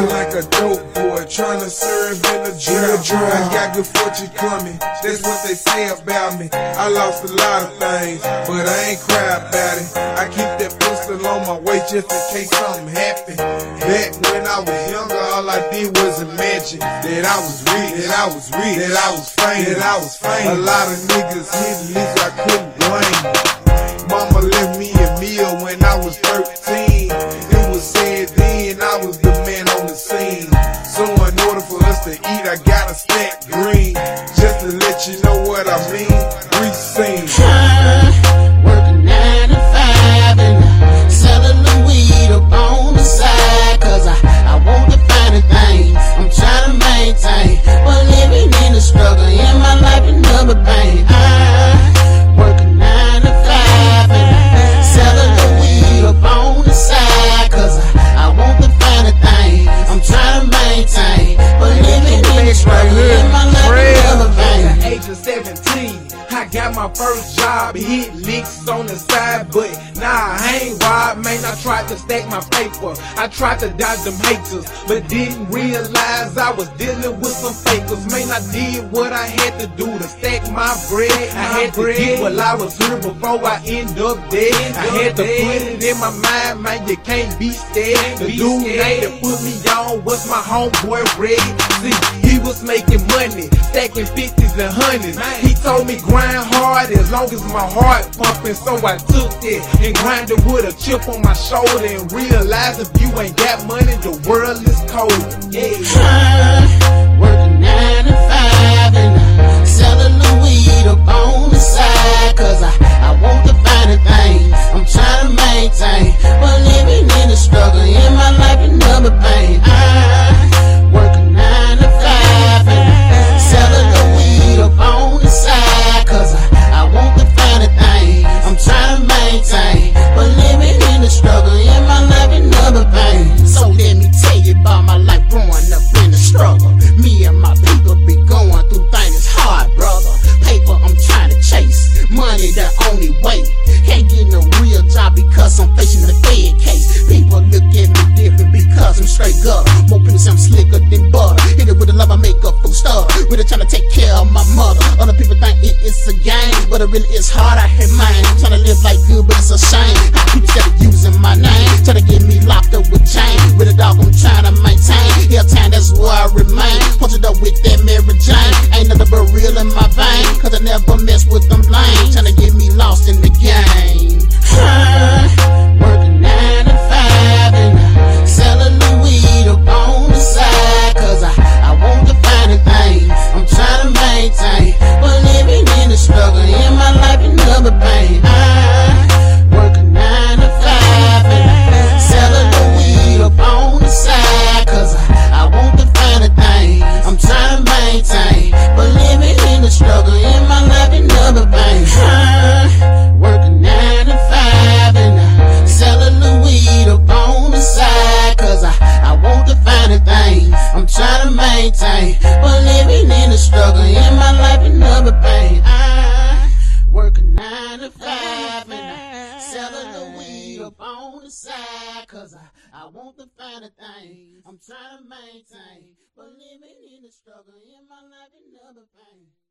Feeling like a dope boy, tryna serve in a drought. I got good fortune coming, that's what they say about me. I lost a lot of things, but I ain't cry about it. I keep that pistol on my waist just in case something happen. Back when I was younger, all I did was imagine that I was rich, that I was rich, that I was famous, that I was famous. A lot of niggas hit least I couldn't blame. Mama left me a meal when I was 13. It was said then I was the man on the scene. So in order for us to eat, I gotta stack green. Just to let you know what I mean, Reese scene. Working 9 to 5 and selling the weed up on the side. Cause I want the finer things I'm trying to maintain. But living in the struggle in my life another pain. Working 9 to 5 and selling the weed up on the side. Cause I want the finer things I'm trying to maintain. But living in the struggle in my life another pain. At the age of 17, I got my first job, hit licks on the side, but nah, I ain't robbed, man. I tried to stack my paper, I tried to dodge them haters, but didn't realize I was dealing with some fakers. Man, I did what I had to do to stack my bread. I had to get while I was here before I end up dead. I had to put it in my mind, man, you can't be scared. The dude that put me on was my homeboy Red. See, he was making money, stacking 50s and 100s. He told me grind hard as long as my heart pumping, so I took it and grinded with a chip on my shoulder and realized if you ain't got money, the world is cold. Working 9 to 5 and selling the weed up on the side. Cause I want the finer things I'm trying to maintain. But living in the struggle in my life another pain. Working 9 to 5 and selling the weed up on the side. Cause I want the finer things I'm trying to maintain. But living in the struggle in my life another pain. So let me tell you about my life growing up in the struggle. Me and my people be going through things hard, brother. Paper I'm trying to chase, money the only way. Can't get no real job because I'm facing the Fed case. People look at me different because I'm straight up. More people say I'm slicker than butter. Hit it with the love I make up full stuff. Really trying to take care of my mother. Other people think it's a game, but it really is hard. I hate mine. I'm trying to live like good, but it's a shame how people started using my name, trying to get me locked up with chains. With a dog I'm trying to maintain. Here time, that's where I remain. Posted up with that Mary Jane. Ain't nothing but real in my vein, cause I never mess with them lanes. Trying to get me lost in the game. Working 9 to 5 and selling the weed up on the side. Cause I want the finer things I'm trying to maintain. But living in the struggle in my life another pain. Working 9 to 5 and selling the weed up on the side. Cause I want the finer things I'm trying to maintain. But living in the struggle in my life another pain. Working 9 to 5 and selling the weed up on the side. Cause I want the finer things I'm trying to maintain. But living in the struggle in my life another pain. Working 9 to 5 and selling the weed up on the side. Cause I want the finer things I'm trying to maintain. But living in the struggle in my life another pain.